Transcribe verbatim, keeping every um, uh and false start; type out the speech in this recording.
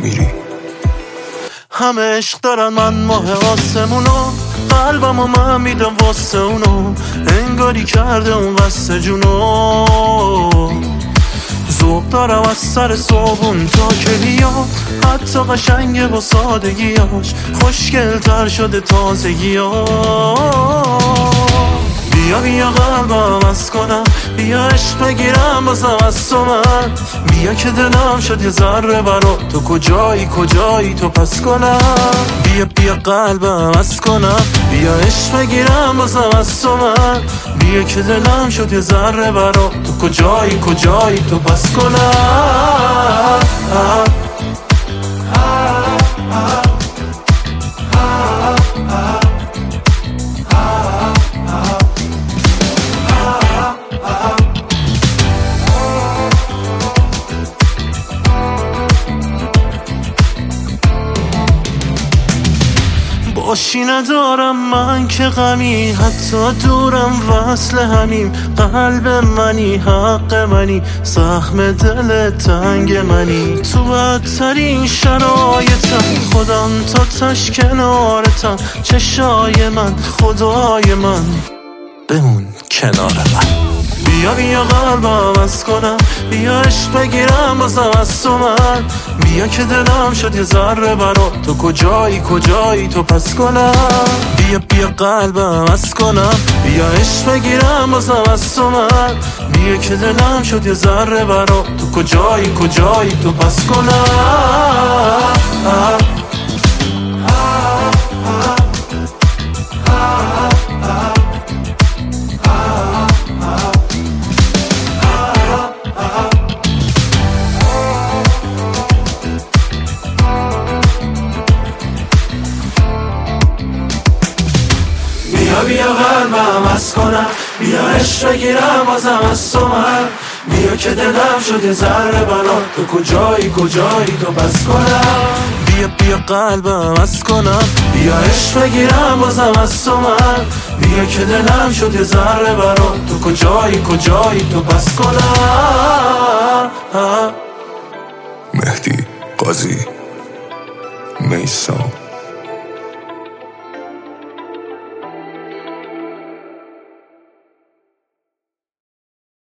نمیری. همه عشق دارن، من ماه آسمونو، قلبمو من میدم واسه اونو، انگاری کرده اون قصد جونو. ذوق دارم از سر صابون تا کلیات، حتی قشنگه با سادگیاش، خوشگل تر شده تازگیاش. بیا بیا قلبم از کنم، بیا عشق بگیرم بازم از تو من، بیا که دلم شد یه ذره برا تو، کجایی کجایی تو پس کنم. بیا بیا قلبم از کنم، بیا عشق بگیرم بازم از تو من، بیا که دلم شد یه ذره برا تو، کجایی کجایی تو پس کنم. باشی ندارم من که غمی، حتی دورم وصل همیم، قلب منی حق منی، زخم دل تنگ منی، تو بدترین شرایطم، خودم تا تش کنارتم، چشای من خدای من بمون کنار من. بیا بیا قلبم از کنم، بیا عشق بگیرم بازم از تو من، بیا که دلم شد یه ذره برا تو، کجایی کجایی تو پس کنم. بیا بیا قلبم از کنم، بیا عشق بگیرم بازم از تو من، بیا که دلم شد یه ذره برا تو، کجایی کجایی تو پس کنم. بیا بیا قلبم از کنم، بیا عشق بگیرم بازم از تو من، بیا که دلم شد یه ذره برا تو، کجایی کجایی تو پس کنم. بیا بیا قلبم از کنم، بیا عشق بگیرم بازم از تو من، بیا که دلم شد یه ذره برا تو، کجایی کجایی تو پس کنم. مهدی قاضی، میثم.